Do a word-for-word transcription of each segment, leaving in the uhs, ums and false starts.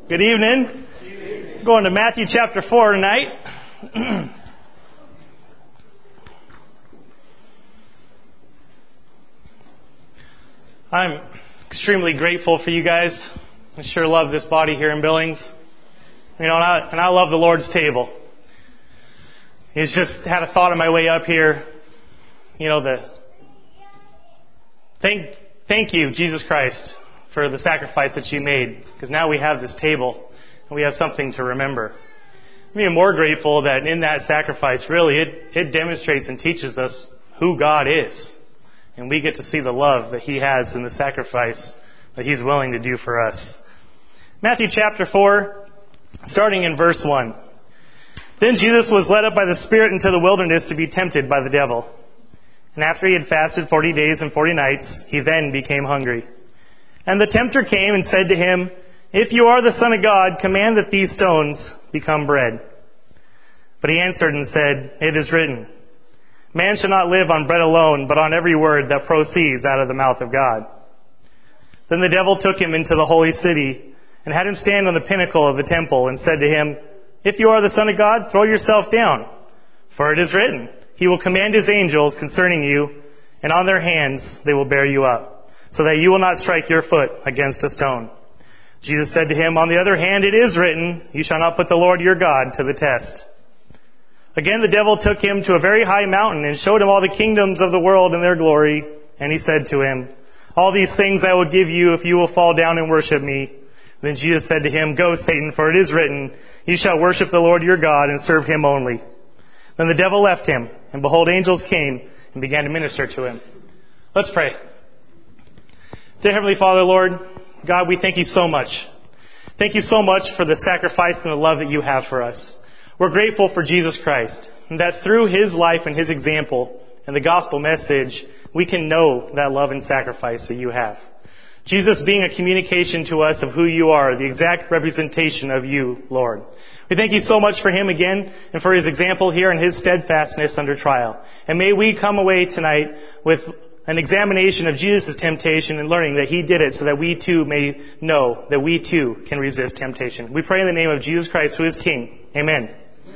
Good evening. Good evening. Going to Matthew chapter four tonight. I'm extremely grateful for you guys. I sure love this body here in Billings. You know, and I, and I love the Lord's table. It's just had a thought on my way up here. You know, the thank thank you, Jesus Christ, for the sacrifice that you made, because now we have this table and we have something to remember. I'm even more grateful that in that sacrifice, really, it, it demonstrates and teaches us who God is. And we get to see the love that He has in the sacrifice that He's willing to do for us. Matthew chapter four, starting in verse one. Then Jesus was led up by the Spirit into the wilderness to be tempted by the devil. And after he had fasted forty days and forty nights, he then became hungry. And the tempter came and said to him, "If you are the Son of God, command that these stones become bread." But he answered and said, "It is written, man shall not live on bread alone, but on every word that proceeds out of the mouth of God." Then the devil took him into the holy city and had him stand on the pinnacle of the temple and said to him, "If you are the Son of God, throw yourself down. For it is written, He will command His angels concerning you, and on their hands they will bear you up, so that you will not strike your foot against a stone." Jesus said to him, "On the other hand, it is written, You shall not put the Lord your God to the test." Again the devil took him to a very high mountain and showed him all the kingdoms of the world and their glory. And he said to him, "All these things I will give you if you will fall down and worship me." Then Jesus said to him, "Go, Satan, for it is written, You shall worship the Lord your God and serve Him only." Then the devil left him, and behold, angels came and began to minister to him. Let's pray. Dear Heavenly Father, Lord, God, we thank You so much. Thank You so much for the sacrifice and the love that You have for us. We're grateful for Jesus Christ, and that through His life and His example and the gospel message, we can know that love and sacrifice that You have. Jesus being a communication to us of who You are, the exact representation of You, Lord. We thank You so much for Him again and for His example here and His steadfastness under trial. And may we come away tonight with an examination of Jesus' temptation and learning that He did it so that we too may know that we too can resist temptation. We pray in the name of Jesus Christ, who is King. Amen.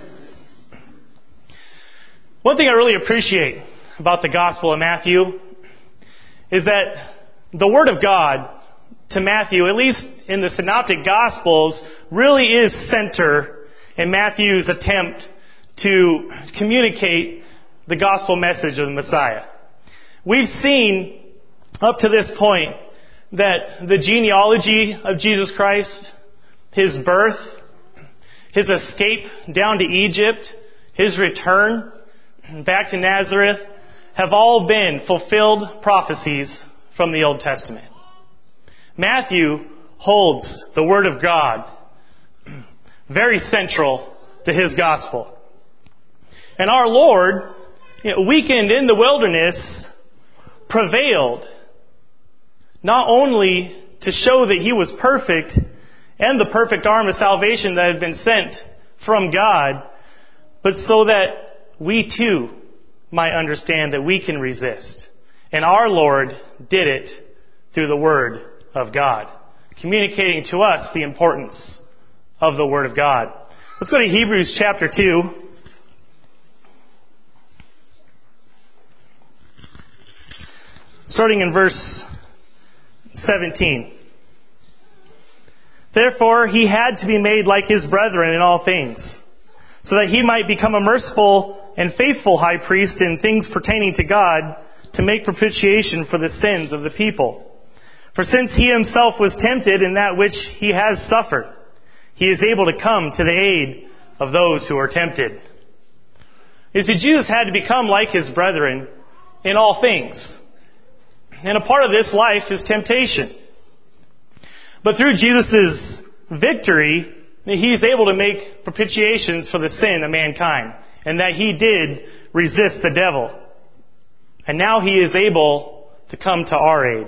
One thing I really appreciate about the Gospel of Matthew is that the Word of God to Matthew, at least in the Synoptic Gospels, really is center in Matthew's attempt to communicate the gospel message of the Messiah. We've seen up to this point that the genealogy of Jesus Christ, His birth, His escape down to Egypt, His return back to Nazareth, have all been fulfilled prophecies from the Old Testament. Matthew holds the Word of God very central to his gospel. And our Lord, you know, weakened in the wilderness, prevailed not only to show that He was perfect and the perfect arm of salvation that had been sent from God, but so that we too might understand that we can resist. And our Lord did it through the Word of God, communicating to us the importance of the Word of God. Let's go to Hebrews chapter two. Starting in verse seventeen. "Therefore He had to be made like His brethren in all things, so that He might become a merciful and faithful high priest in things pertaining to God, to make propitiation for the sins of the people. For since He Himself was tempted in that which He has suffered, He is able to come to the aid of those who are tempted." You see, Jesus had to become like His brethren in all things. And a part of this life is temptation. But through Jesus' victory, He's able to make propitiations for the sin of mankind. And that He did resist the devil. And now He is able to come to our aid.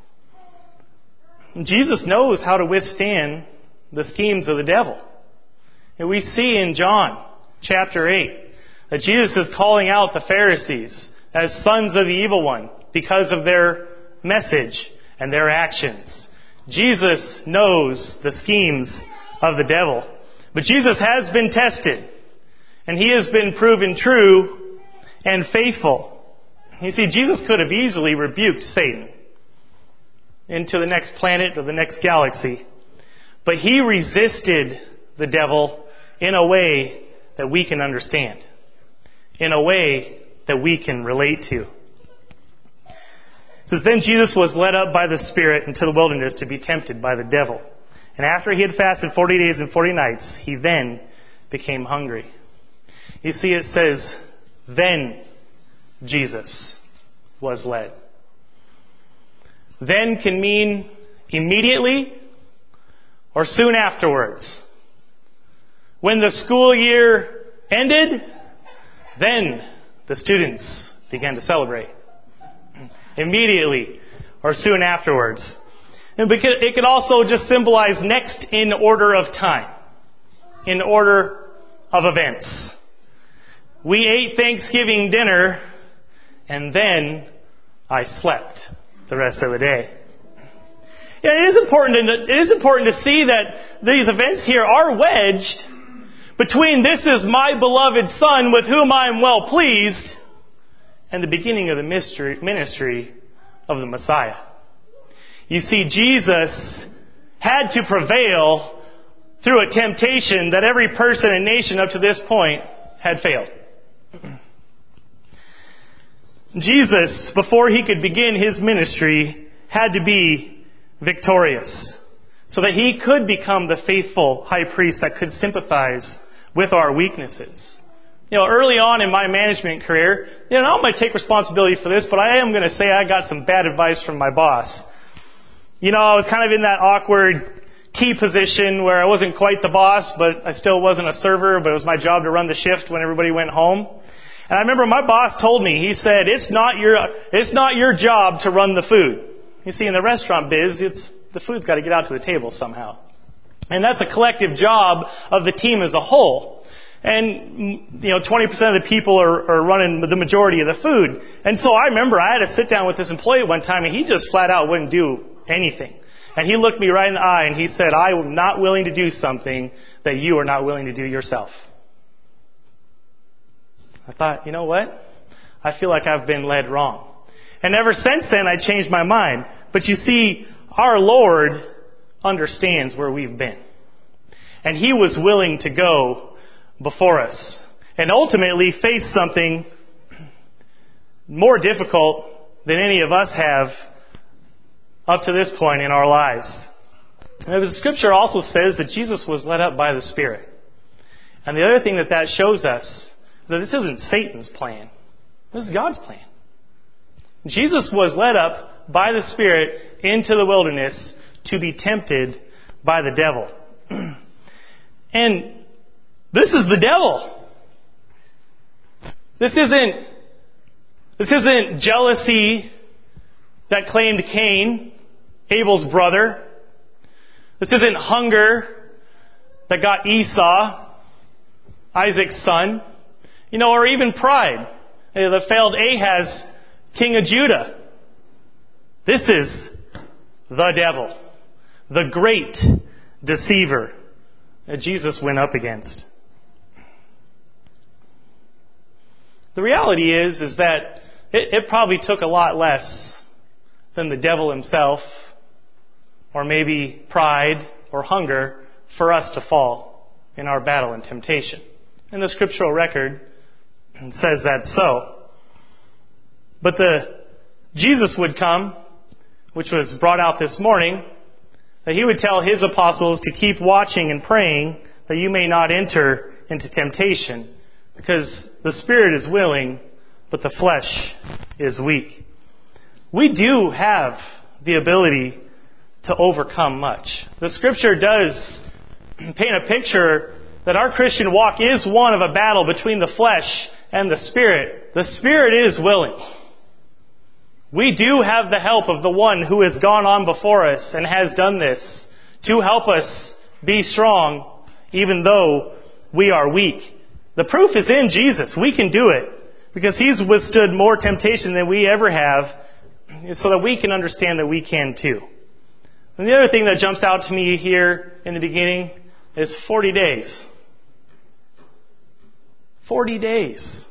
Jesus knows how to withstand the schemes of the devil. And we see in John chapter eight that Jesus is calling out the Pharisees as sons of the evil one because of their message and their actions. Jesus knows the schemes of the devil. But Jesus has been tested, and he has been proven true and faithful. You see, Jesus could have easily rebuked Satan into the next planet or the next galaxy, but he resisted the devil in a way that we can understand, in a way that we can relate to. It says, then Jesus was led up by the Spirit into the wilderness to be tempted by the devil. And after he had fasted forty days and forty nights, he then became hungry. You see, it says, then Jesus was led. Then can mean immediately or soon afterwards. When the school year ended, then the students began to celebrate. Immediately or soon afterwards. And it could also just symbolize next in order of time. In order of events. We ate Thanksgiving dinner, and then I slept the rest of the day. Yeah, it is important to, it is important to see that these events here are wedged between this is my beloved Son with whom I am well pleased and the beginning of the mystery, ministry of the Messiah. You see, Jesus had to prevail through a temptation that every person and nation up to this point had failed. Jesus, before he could begin his ministry, had to be victorious so that he could become the faithful high priest that could sympathize with our weaknesses. You know, early on in my management career, you know, I'm going to take responsibility for this, but I am going to say I got some bad advice from my boss. You know, I was kind of in that awkward key position where I wasn't quite the boss, but I still wasn't a server, but it was my job to run the shift when everybody went home. And I remember my boss told me, he said, it's not your, it's not your job to run the food. You see, in the restaurant biz, it's, the food's got to get out to the table somehow. And that's a collective job of the team as a whole. And, you know, twenty percent of the people are, are running the majority of the food. And so I remember I had to sit down with this employee one time and he just flat out wouldn't do anything. And he looked me right in the eye and he said, I am not willing to do something that you are not willing to do yourself. I thought, you know what? I feel like I've been led wrong. And ever since then, I changed my mind. But you see, our Lord understands where we've been. And he was willing to go before us and ultimately face something more difficult than any of us have up to this point in our lives. And the scripture also says that Jesus was led up by the Spirit. And the other thing that that shows us is that this isn't Satan's plan. This is God's plan. Jesus was led up by the Spirit into the wilderness to be tempted by the devil. And this is the devil. This isn't, this isn't jealousy that claimed Cain, Abel's brother. This isn't hunger that got Esau, Isaac's son. You know, or even pride that failed Ahaz, king of Judah. This is the devil, the great deceiver that Jesus went up against. The reality is, is that it, it probably took a lot less than the devil himself, or maybe pride or hunger, for us to fall in our battle and temptation. And the scriptural record says that so. But the Jesus would come, which was brought out this morning, that he would tell his apostles to keep watching and praying that you may not enter into temptation, because the spirit is willing, but the flesh is weak. We do have the ability to overcome much. The scripture does paint a picture that our Christian walk is one of a battle between the flesh and the spirit. The spirit is willing. We do have the help of the one who has gone on before us and has done this to help us be strong, even though we are weak. The proof is in Jesus. We can do it because he's withstood more temptation than we ever have, so that we can understand that we can too. And the other thing that jumps out to me here in the beginning is forty days. forty days.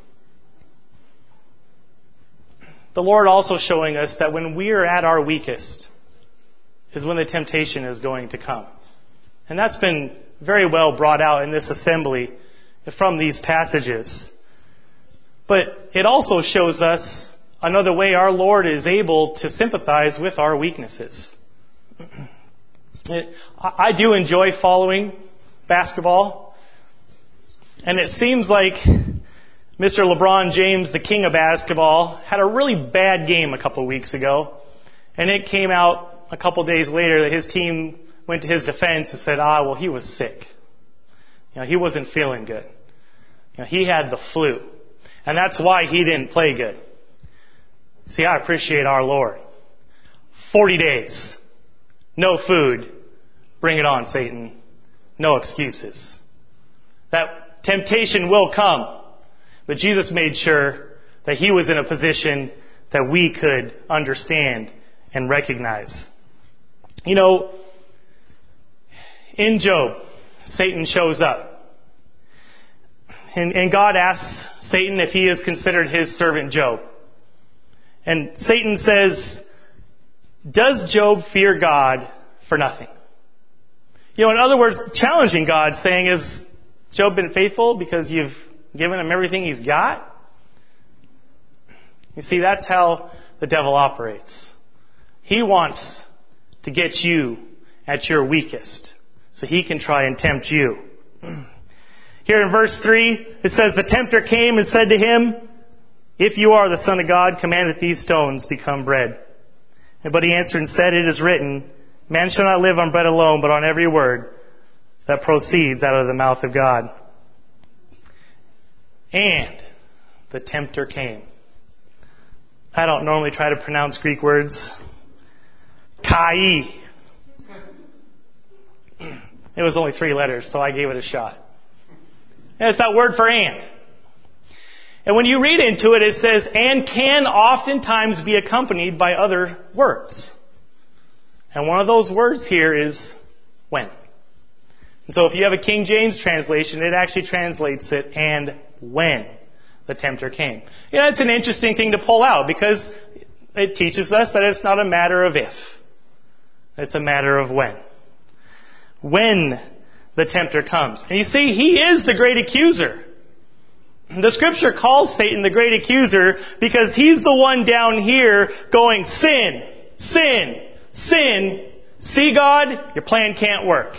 The Lord also showing us that when we are at our weakest is when the temptation is going to come. And that's been very well brought out in this assembly from these passages. But it also shows us another way our Lord is able to sympathize with our weaknesses. I do enjoy following basketball. And it seems like Mister LeBron James, the king of basketball, had a really bad game a couple of weeks ago. And it came out a couple of days later that his team went to his defense and said, ah, well, he was sick. You know, he wasn't feeling good. You know, he had the flu. And that's why he didn't play good. See, I appreciate our Lord. Forty days. No food. Bring it on, Satan. No excuses. That temptation will come. But Jesus made sure that he was in a position that we could understand and recognize. You know, in Job, Satan shows up. And, and God asks Satan if he is considered his servant Job. And Satan says, does Job fear God for nothing? You know, in other words, challenging God, saying, has Job been faithful because you've given him everything he's got? You see, that's how the devil operates. He wants to get you at your weakest so he can try and tempt you. Here in verse three, it says, the tempter came and said to him, if you are the Son of God, command that these stones become bread. But he answered and said, it is written, man shall not live on bread alone, but on every word that proceeds out of the mouth of God. And the tempter came. I don't normally try to pronounce Greek words. Kai. It was only three letters, so I gave it a shot. And it's that word for and. And when you read into it, it says, and can oftentimes be accompanied by other words. And one of those words here is when. And so if you have a King James translation, it actually translates it, and when the tempter came. You know, it's an interesting thing to pull out because it teaches us that it's not a matter of if. It's a matter of when. When the tempter comes. And you see, he is the great accuser. The scripture calls Satan the great accuser because he's the one down here going, sin, sin, sin. See, God, your plan can't work.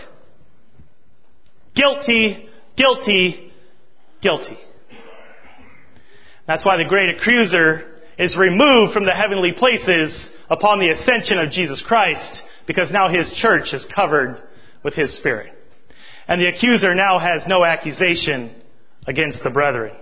Guilty, guilty, guilty. That's why the great accuser is removed from the heavenly places upon the ascension of Jesus Christ, because now his church is covered with his Spirit. And the accuser now has no accusation against the brethren.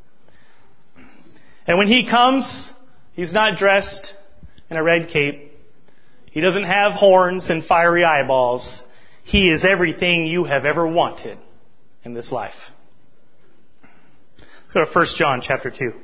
And when he comes, he's not dressed in a red cape. He doesn't have horns and fiery eyeballs. He is everything you have ever wanted in this life. Let's go to First John chapter two.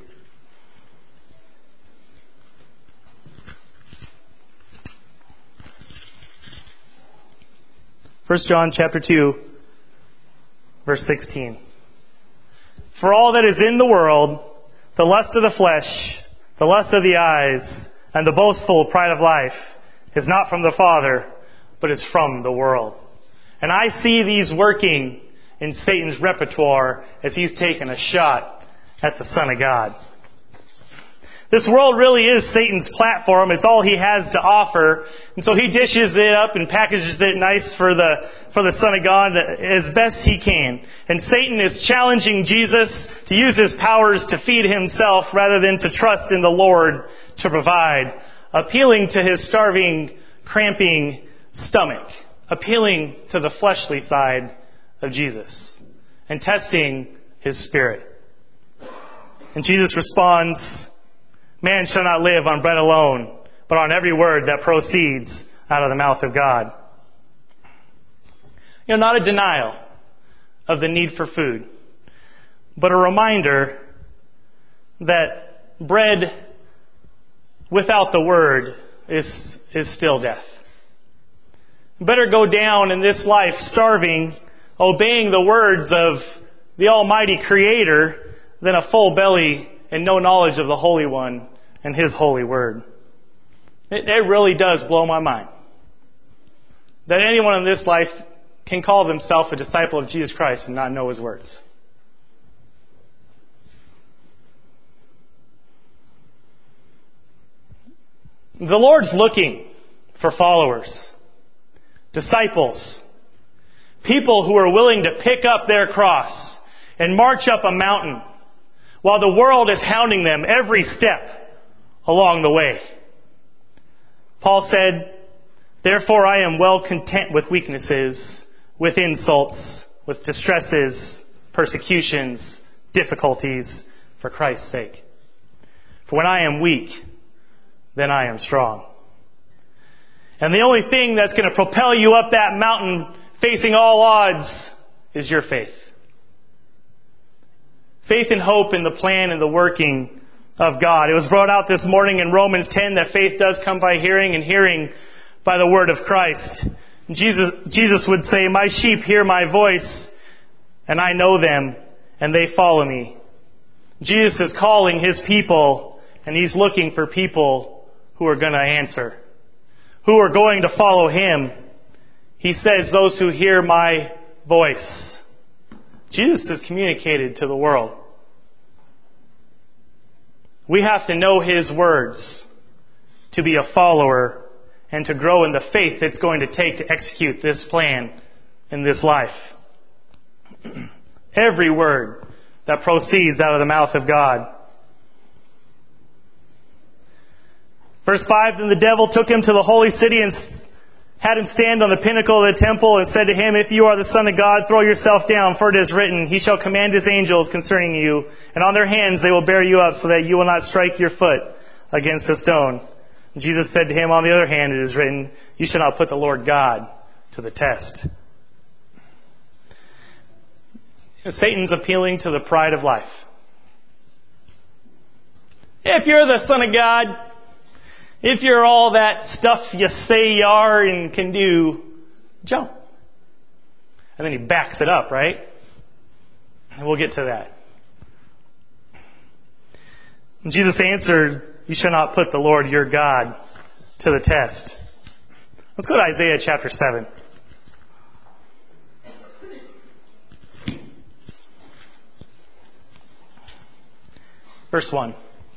First John chapter two, verse sixteen. For all that is in the world, the lust of the flesh, the lust of the eyes, and the boastful pride of life is not from the Father, but is from the world. And I see these working in Satan's repertoire as he's taken a shot at the Son of God. This world really is Satan's platform. It's all he has to offer. And so he dishes it up and packages it nice for the, for the Son of God as best he can. And Satan is challenging Jesus to use his powers to feed himself rather than to trust in the Lord to provide. Appealing to his starving, cramping stomach. Appealing to the fleshly side of Jesus. And testing his spirit. And Jesus responds, man shall not live on bread alone, but on every word that proceeds out of the mouth of God. You know, not a denial of the need for food, but a reminder that bread without the word is, is still death. Better go down in this life starving obeying the words of the Almighty Creator than a full belly and no knowledge of the Holy One and His holy word. It, it really does blow my mind that anyone in this life can call themselves a disciple of Jesus Christ and not know His words. The Lord's looking for followers, disciples, people who are willing to pick up their cross and march up a mountain while the world is hounding them every step along the way. Paul said, "Therefore I am well content with weaknesses, with insults, with distresses, persecutions, difficulties, for Christ's sake. For when I am weak, then I am strong." And the only thing that's going to propel you up that mountain facing all odds is your faith. Faith and hope in the plan and the working of God. It was brought out this morning in Romans ten that faith does come by hearing, and hearing by the word of Christ. Jesus, Jesus would say, "My sheep hear my voice, and I know them, and they follow me." Jesus is calling His people, and He's looking for people who are going to answer, who are going to follow Him. He says, "Those who hear my voice." Jesus is communicated to the world. We have to know His words to be a follower and to grow in the faith it's going to take to execute this plan in this life. Every word that proceeds out of the mouth of God. Verse five, "Then the devil took him to the holy city and had him stand on the pinnacle of the temple and said to him, 'If you are the Son of God, throw yourself down, for it is written, He shall command His angels concerning you, and on their hands they will bear you up, so that you will not strike your foot against a stone.' And Jesus said to him, 'On the other hand, it is written, You shall not put the Lord God to the test.'" Satan's appealing to the pride of life. If you're the Son of God, if you're all that stuff you say you are and can do, jump. And then he backs it up, right? And we'll get to that. And Jesus answered, "You shall not put the Lord your God to the test." Let's go to Isaiah chapter seven. Verse one.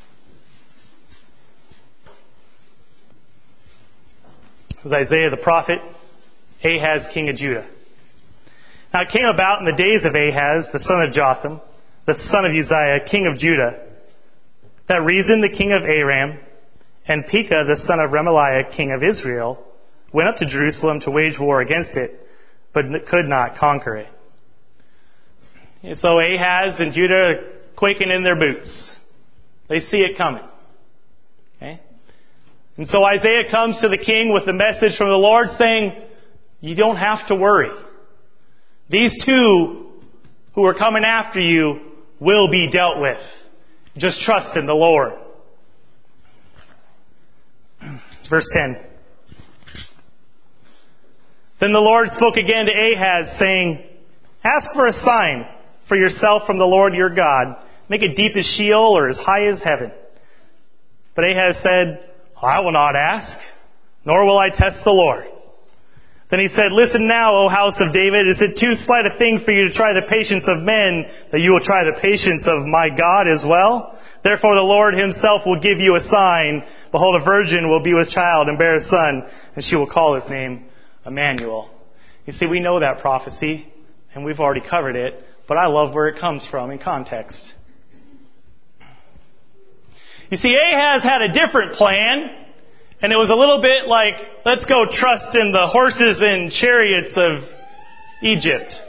It was Isaiah the prophet, Ahaz, king of Judah. Now it came about in the days of Ahaz, the son of Jotham, the son of Uzziah, king of Judah, that Rezin, the king of Aram, and Pekah, the son of Remaliah, king of Israel, went up to Jerusalem to wage war against it, but could not conquer it. And so Ahaz and Judah are quaking in their boots. They see it coming. Okay? And so Isaiah comes to the king with the message from the Lord saying, you don't have to worry. These two who are coming after you will be dealt with. Just trust in the Lord. Verse ten. Then the Lord spoke again to Ahaz, saying, "Ask for a sign for yourself from the Lord your God. Make it deep as Sheol or as high as heaven." But Ahaz said, "I will not ask, nor will I test the Lord." Then he said, "Listen now, O house of David, is it too slight a thing for you to try the patience of men, that you will try the patience of my God as well? Therefore the Lord Himself will give you a sign. Behold, a virgin will be with child and bear a son, and she will call his name Emmanuel." You see, we know that prophecy, and we've already covered it, but I love where it comes from in context. You see, Ahaz had a different plan, and it was a little bit like, let's go trust in the horses and chariots of Egypt.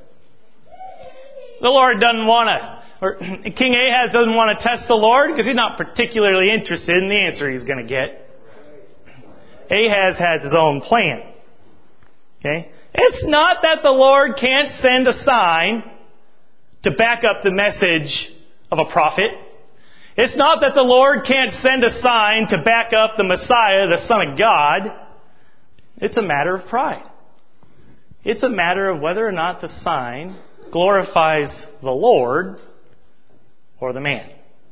The Lord doesn't want to, or King Ahaz doesn't want to test the Lord because he's not particularly interested in the answer he's going to get. Ahaz has his own plan. Okay? It's not that the Lord can't send a sign to back up the message of a prophet. It's not that the Lord can't send a sign to back up the Messiah, the Son of God. It's a matter of pride. It's a matter of whether or not the sign glorifies the Lord or the man.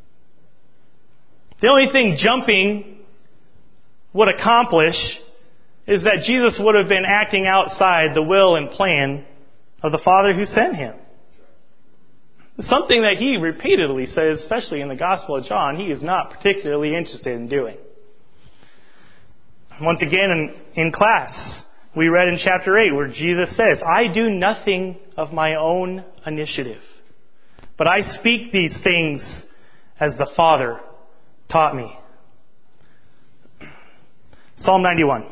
The only thing jumping would accomplish is that Jesus would have been acting outside the will and plan of the Father who sent him. Something that he repeatedly says, especially in the Gospel of John, he is not particularly interested in doing. Once again, in, in class, we read in chapter eight where Jesus says, I do nothing of my own initiative, but I speak these things as the Father taught me. Psalm ninety-one.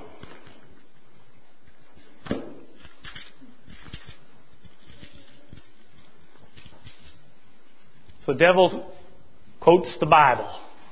So the devil quotes the Bible.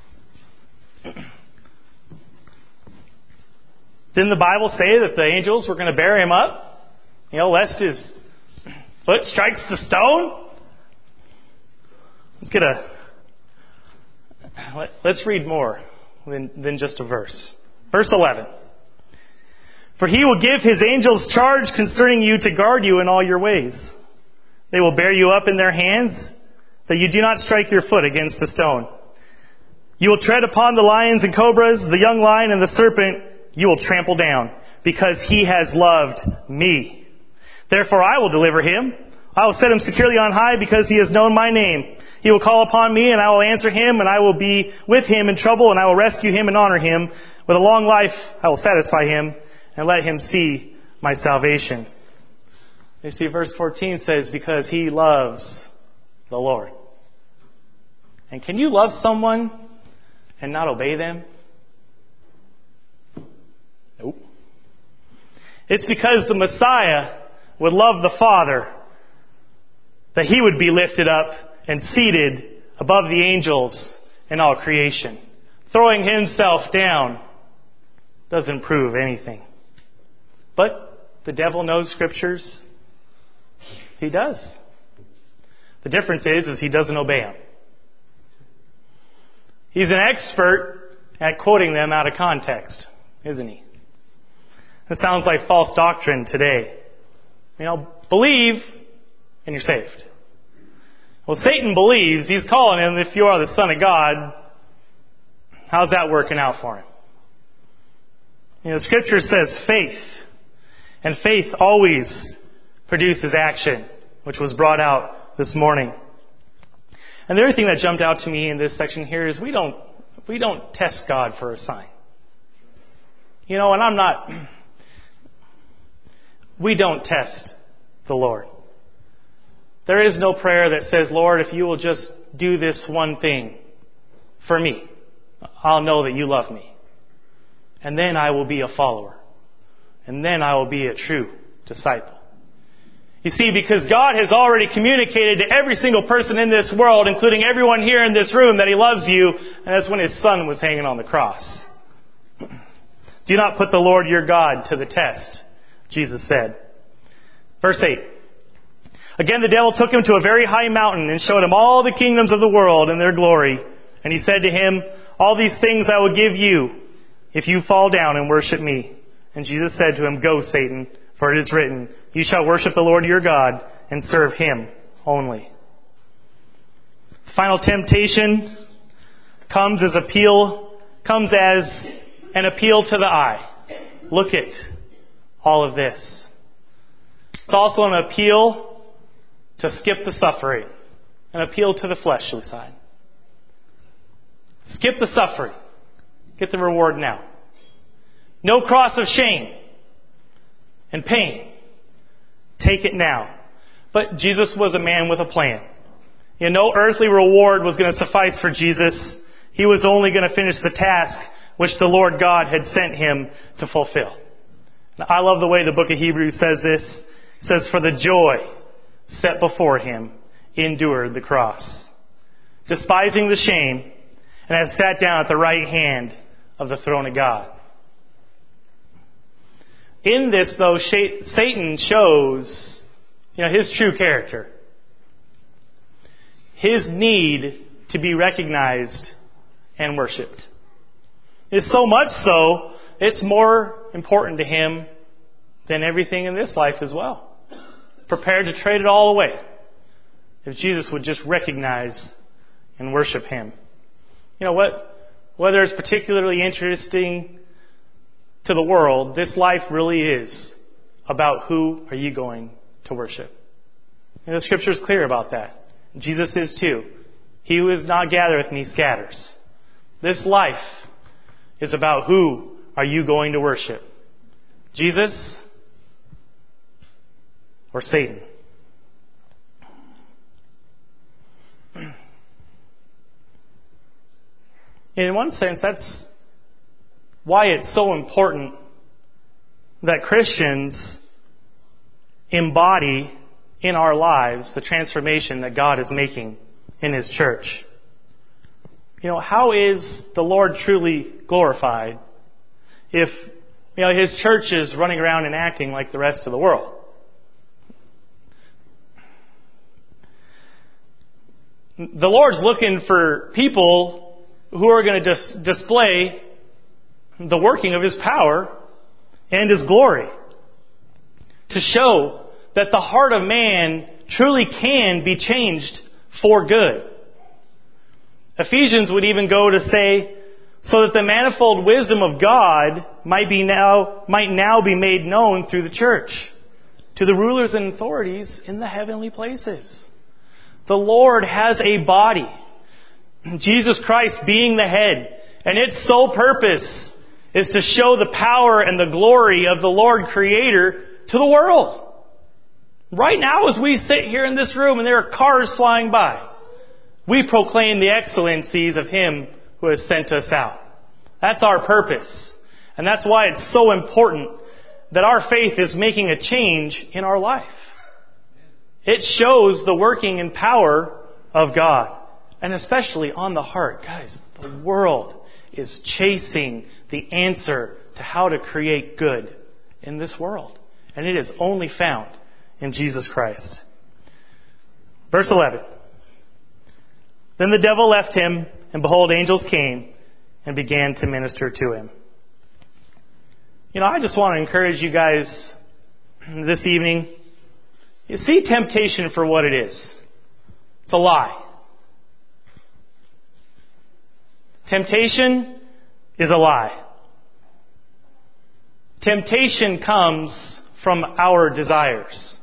Didn't the Bible say that the angels were going to bear him up? You know, lest his foot strikes the stone? Let's get a, let, let's read more than, than just a verse. Verse eleven. For he will give his angels charge concerning you to guard you in all your ways. They will bear you up in their hands, that you do not strike your foot against a stone. You will tread upon the lions and cobras, the young lion and the serpent you will trample down, because he has loved me. Therefore I will deliver him. I will set him securely on high, because he has known my name. He will call upon me, and I will answer him, and I will be with him in trouble, and I will rescue him and honor him. With a long life I will satisfy him, and let him see my salvation. You see, verse fourteen says, because he loves the Lord. And can you love someone and not obey them? Nope. It's because the Messiah would love the Father that he would be lifted up and seated above the angels and all creation. Throwing himself down doesn't prove anything. But the devil knows scriptures. He does. The difference is, is he doesn't obey them. He's an expert at quoting them out of context, isn't he? It sounds like false doctrine today. You know, believe and you're saved. Well, Satan believes. He's calling him, if you are the Son of God. How's that working out for him? You know, Scripture says faith. And faith always produces action, which was brought out this morning. And the other thing that jumped out to me in this section here is we don't, we don't test God for a sign. You know, and I'm not, we don't test the Lord. There is no prayer that says, Lord, if you will just do this one thing for me, I'll know that you love me. And then I will be a follower. And then I will be a true disciple. You see, because God has already communicated to every single person in this world, including everyone here in this room, that He loves you, and that's when His Son was hanging on the cross. Do not put the Lord your God to the test, Jesus said. Verse eight. Again, the devil took him to a very high mountain and showed him all the kingdoms of the world and their glory. And he said to him, all these things I will give you if you fall down and worship me. And Jesus said to him, go, Satan, for it is written, you shall worship the Lord your God and serve Him only. The final temptation comes as appeal, comes as an appeal to the eye. Look at all of this. It's also an appeal to skip the suffering, an appeal to the fleshly side. Skip the suffering. Get the reward now. No cross of shame and pain. Take it now. But Jesus was a man with a plan. You know, no earthly reward was going to suffice for Jesus. He was only going to finish the task which the Lord God had sent Him to fulfill. Now, I love the way the book of Hebrews says this. It says, for the joy set before Him endured the cross, despising the shame, and has sat down at the right hand of the throne of God. In this, though, Satan shows, you know, his true character. His need to be recognized and worshipped. It's so much so, it's more important to him than everything in this life as well. Prepared to trade it all away if Jesus would just recognize and worship Him. You know what? Whether it's particularly interesting to the world, this life really is about who are you going to worship. And the Scripture is clear about that. Jesus is too. He who is not gathereth me scatters. This life is about who are you going to worship. Jesus or Satan? In one sense, that's why it's so important that Christians embody in our lives the transformation that God is making in His church. You know, how is the Lord truly glorified if, you know, His church is running around and acting like the rest of the world? The Lord's looking for people who are going to dis- display the working of His power and His glory, to show that the heart of man truly can be changed for good. Ephesians would even go to say, so that the manifold wisdom of God might be now, might now be made known through the church to the rulers and authorities in the heavenly places. The Lord has a body, Jesus Christ being the head, and its sole purpose is to show the power and the glory of the Lord Creator to the world. Right now, as we sit here in this room and there are cars flying by, we proclaim the excellencies of Him who has sent us out. That's our purpose. And that's why it's so important that our faith is making a change in our life. It shows the working and power of God. And especially on the heart. Guys, the world is chasing the answer to how to create good in this world. And it is only found in Jesus Christ. Verse eleven. Then the devil left him, and behold, angels came and began to minister to him. You know, I just want to encourage you guys this evening. You see temptation for what it is. It's a lie. Temptation is a lie. Temptation comes from our desires.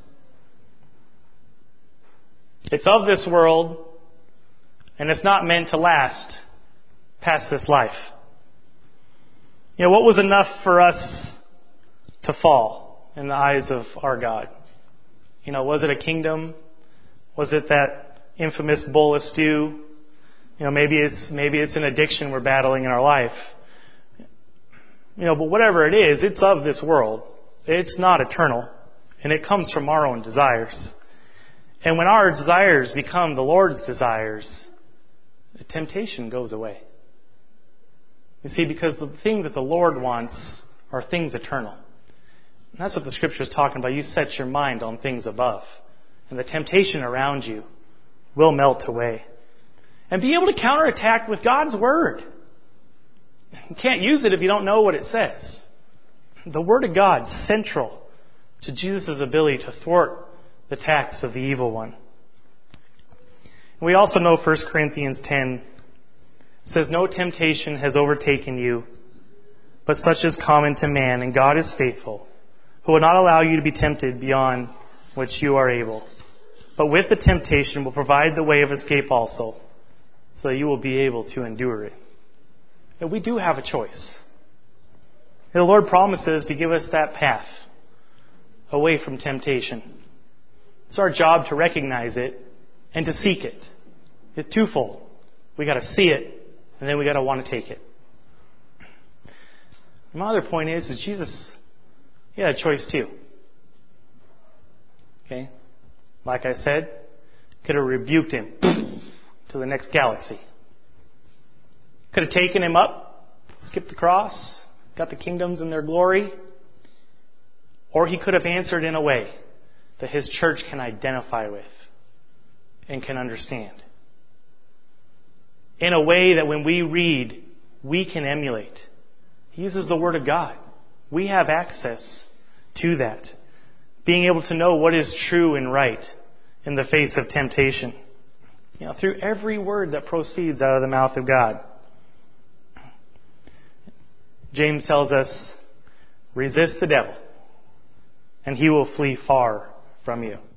It's of this world, and it's not meant to last past this life. You know, what was enough for us to fall in the eyes of our God? You know, was it a kingdom? Was it that infamous bowl of stew? You know, maybe it's, maybe it's an addiction we're battling in our life. You know, but whatever it is, it's of this world. It's not eternal. And it comes from our own desires. And when our desires become the Lord's desires, the temptation goes away. You see, because the thing that the Lord wants are things eternal. And that's what the Scripture is talking about. You set your mind on things above. And the temptation around you will melt away. And be able to counterattack with God's Word. You can't use it if you don't know what it says. The Word of God is central to Jesus' ability to thwart the attacks of the evil one. And we also know First Corinthians ten says, no temptation has overtaken you, but such is common to man, and God is faithful, who will not allow you to be tempted beyond which you are able. But with the temptation will provide the way of escape also, so that you will be able to endure it. And we do have a choice. And the Lord promises to give us that path away from temptation. It's our job to recognize it and to seek it. It's twofold. We got to see it, and then we got to want to take it. My other point is that Jesus, he had a choice too. Okay? Like I said, could have rebuked him to the next galaxy. Could have taken him up, skipped the cross, got the kingdoms in their glory. Or he could have answered in a way that his church can identify with and can understand. In a way that when we read, we can emulate. He uses the Word of God. We have access to that. Being able to know what is true and right in the face of temptation. You know, through every word that proceeds out of the mouth of God. James tells us, resist the devil, and he will flee far from you.